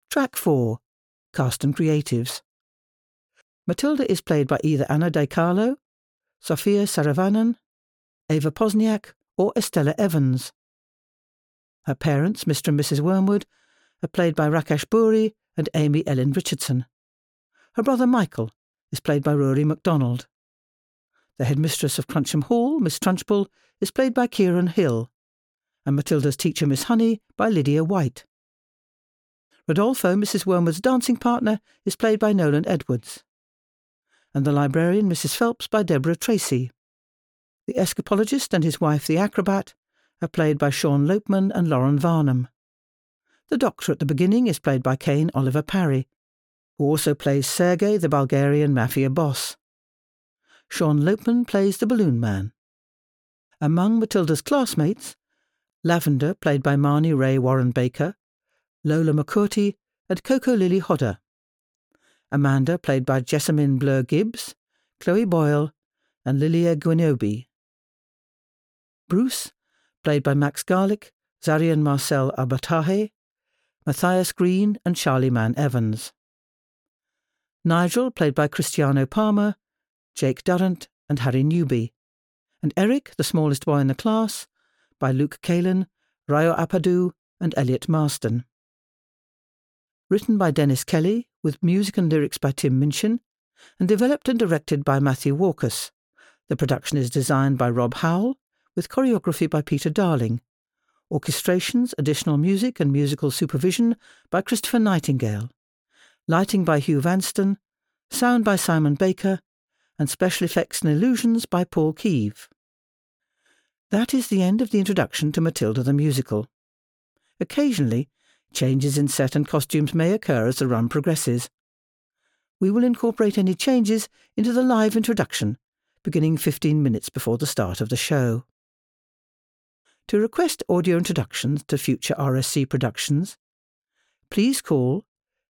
Track 4. Cast and Creatives. Matilda is played by either Anna De Carlo, Sofia Saravanan, Ava Posniak, or Estella Evans. Her parents, Mr. and Mrs. Wormwood, are played by Rakesh Buri and Amy Ellen Richardson. Her brother Michael is played by Rory MacDonald. The headmistress of Cruncham Hall, Miss Trunchbull, is played by Kieran Hill, and Matilda's teacher, Miss Honey, by Lydia White. Rodolfo, Mrs. Wormwood's dancing partner, is played by Nolan Edwards, and the librarian, Mrs. Phelps, by Deborah Tracy. The escapologist and his wife, the acrobat, are played by Sean Lopeman and Lauren Varnum. The doctor at the beginning is played by Kane Oliver Parry, who also plays Sergei, the Bulgarian mafia boss. Sean Lopeman plays the balloon man. Among Matilda's classmates, Lavender, played by Marnie Ray Warren Baker, Lola McCourty, and Coco Lily Hodder. Amanda, played by Jessamine Blur Gibbs, Chloe Boyle, and Lilia Gwenobi. Bruce, played by Max Garlick, Zarian Marcel Abatahe, Matthias Green, and Charlie Mann Evans. Nigel, played by Cristiano Palmer, Jake Durrant, and Harry Newby. And Eric, the smallest boy in the class, by Luke Kalin, Ryo Apadu, and Elliot Marston. Written by Dennis Kelly, with music and lyrics by Tim Minchin, and developed and directed by Matthew Walkus. The production is designed by Rob Howell, with choreography by Peter Darling. Orchestrations, additional music and musical supervision by Christopher Nightingale. Lighting by Hugh Vanston, sound by Simon Baker, and special effects and illusions by Paul Keeve. That is the end of the introduction to Matilda the Musical. Occasionally, changes in set and costumes may occur as the run progresses. We will incorporate any changes into the live introduction, beginning 15 minutes before the start of the show. To request audio introductions to future RSC productions, please call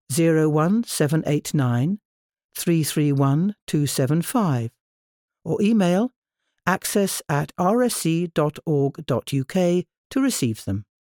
01789 331 275 or email access@rsc.org.uk to receive them.